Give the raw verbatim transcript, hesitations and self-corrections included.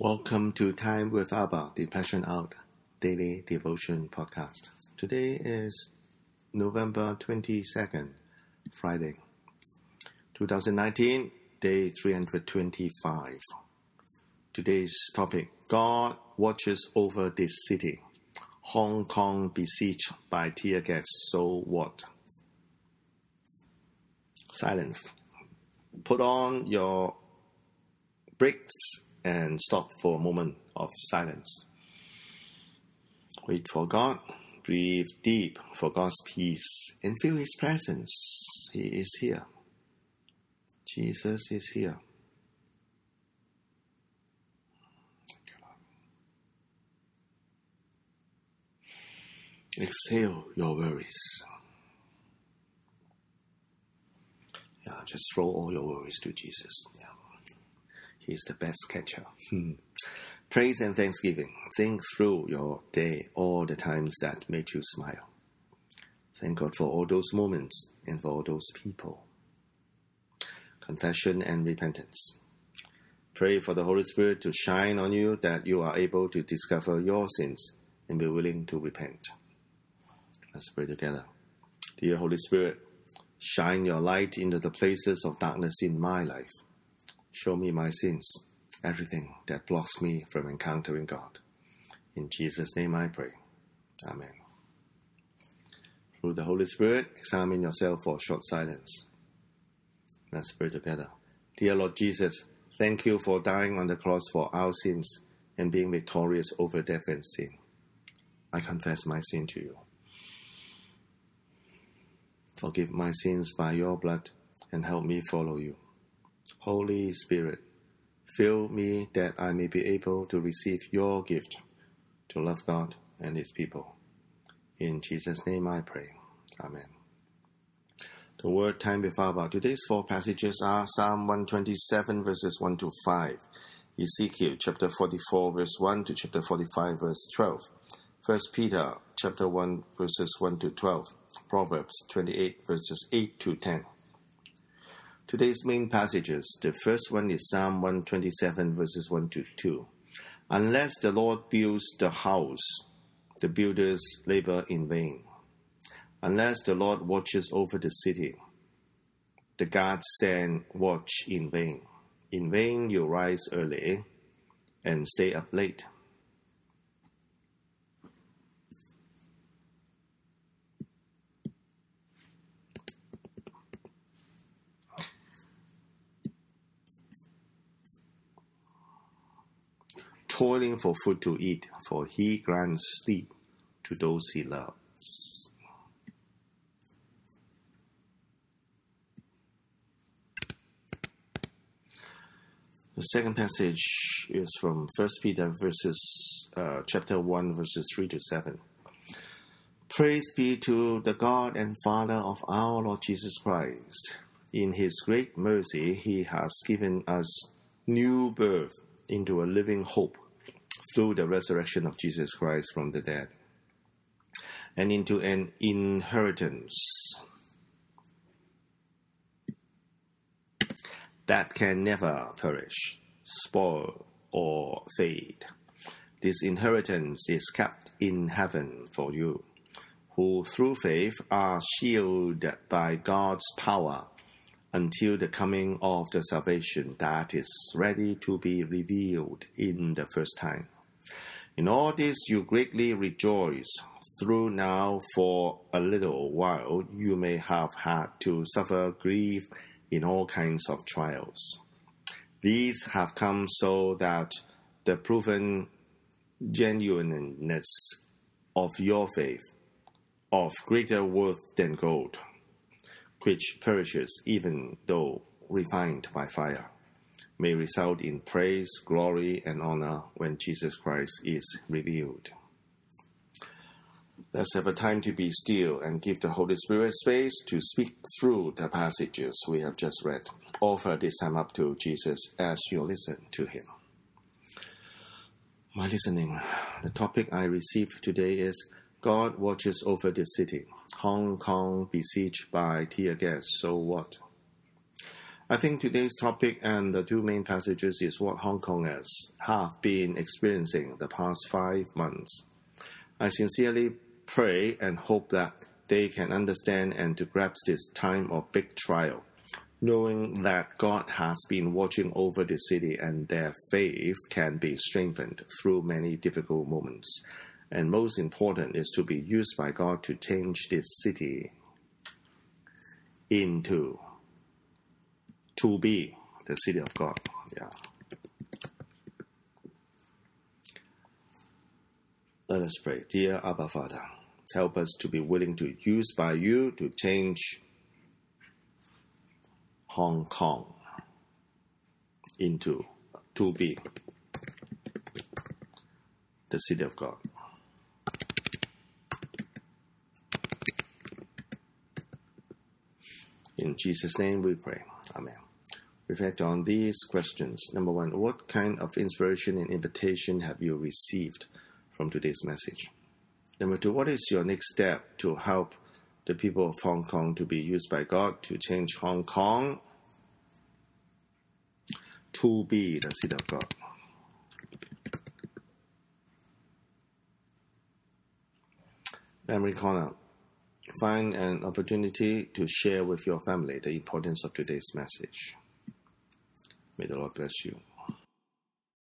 Welcome to Time with Abba, the Passion Out Daily Devotion Podcast. Today is November twenty-second, Friday, twenty nineteen, day three hundred twenty-five. Today's topic, God watches over this city. Hong Kong besieged by tear gas, so what? Silence. Put on your brakes and stop for a moment of silence. Wait for God. Breathe deep for God's peace and feel His presence. He is here. Jesus is here. Exhale your worries. Yeah, just throw all your worries to Jesus. Yeah. He's the best catcher. Hmm. Praise and thanksgiving. Think through your day, all the times that made you smile. Thank God for all those moments and for all those people. Confession and repentance. Pray for the Holy Spirit to shine on you, that you are able to discover your sins and be willing to repent. Let's pray together. Dear Holy Spirit, shine your light into the places of darkness in my life. Show me my sins, everything that blocks me from encountering God. In Jesus' name I pray. Amen. Through the Holy Spirit, examine yourself for a short silence. Let's pray together. Dear Lord Jesus, thank you for dying on the cross for our sins and being victorious over death and sin. I confess my sin to you. Forgive my sins by your blood and help me follow you. Holy Spirit, fill me that I may be able to receive your gift to love God and His people. In Jesus' name I pray. Amen. The word time with Abba. Today's four passages are Psalm one twenty-seven verses one to five, Ezekiel chapter forty-four verse one to chapter forty-five verse twelve, First Peter chapter one verses one to twelve, Proverbs twenty-eight verses eight to ten. Today's main passages. The first one is Psalm one twenty-seven verses one to two. Unless the Lord builds the house, the builders labor in vain. Unless the Lord watches over the city, the guards stand watch in vain. In vain you rise early and stay up late. Toiling for food to eat, for He grants sleep to those He loves. The second passage is from First Peter verses, uh, chapter one, verses three to seven. Praise be to the God and Father of our Lord Jesus Christ. In His great mercy, He has given us new birth into a living hope through the resurrection of Jesus Christ from the dead, and into an inheritance that can never perish, spoil, or fade. This inheritance is kept in heaven for you, who through faith are shielded by God's power until the coming of the salvation that is ready to be revealed in the first time. In all this you greatly rejoice, though now for a little while you may have had to suffer grief in all kinds of trials. These have come so that the proven genuineness of your faith, of greater worth than gold, which perishes even though refined by fire, may result in praise, glory, and honor when Jesus Christ is revealed. Let's have a time to be still and give the Holy Spirit space to speak through the passages we have just read. Offer this time up to Jesus as you listen to Him. My listening, the topic I received today is God watches over the city. Hong Kong besieged by tear gas, so what? I think today's topic and the two main passages is what Hong Kongers have been experiencing the past five months. I sincerely pray and hope that they can understand and to grasp this time of big trial, knowing that God has been watching over the city and their faith can be strengthened through many difficult moments. And most important is to be used by God to change this city into to be the city of God. Yeah. Let us pray. Dear Abba Father, help us to be willing to use by you to change Hong Kong into to be the city of God. In Jesus' name we pray. Amen. Reflect on these questions. Number one, what kind of inspiration and invitation have you received from today's message? Number two, what is your next step to help the people of Hong Kong to be used by God to change Hong Kong to be the city of God? Memory corner. Find an opportunity to share with your family the importance of today's message. May the Lord bless you.